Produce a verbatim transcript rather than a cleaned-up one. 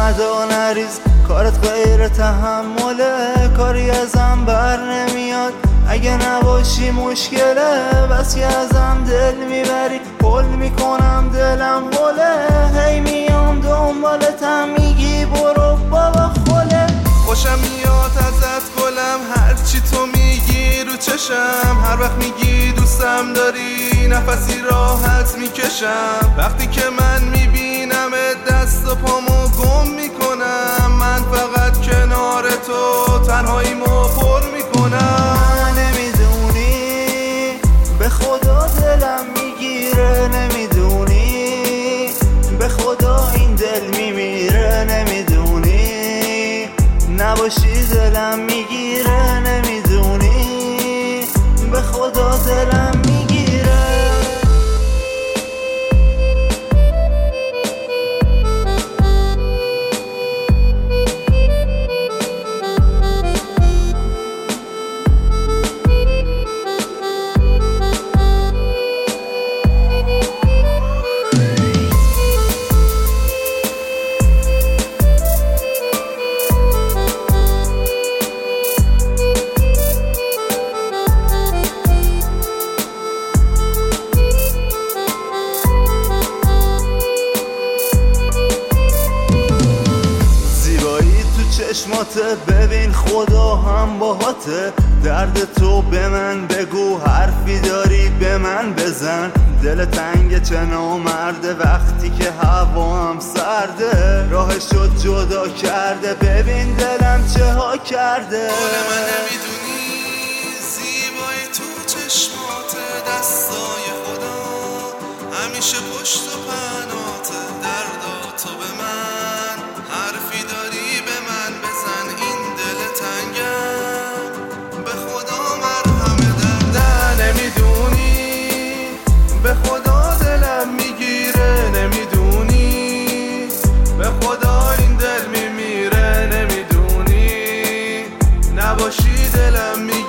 ندا نریز، کارت غیر تحمله، کاری ازم بر نمیاد اگه نباشی مشکله. بس که ازم دل میبری، پل میکنم دلم هله، هی میام دنبالتم میگی برو بابا خله. خوشم میاد ازت گلم، هرچی تو میگی رو چشم، هر وقت میگی دوستم داری نفسی راحت میکشم. وقتی که من میبینم دست و پامو گم میکنم، من فقط کنار تو تنهاییمو پر میکنم. نمیدونی به خدا دلم میگیره، نمیدونی به خدا این دل میمیره، نمیدونی نباشی دلم میگیره، نمیدونی به خدا دلم میگیره. چشماته ببین خدا هم باهاته، درد تو به من بگو، حرفی داری به من بزن. دل تنگ چه نامرده وقتی که هوا هم سرده، راهش شد جدا کرده، ببین دلم چه ها کرده. حال من نمیدونی زیبایی تو چشمات، دستای خدا همیشه پشت و پناته. دردا تو به من حرفی داری به من بزن، این دل تنگم به خدا مرهم درد. نمیدونی به خدا دلم میگیره، نمیدونی به خدا این دل میمیره، نمیدونی نباشی دلم میگیره.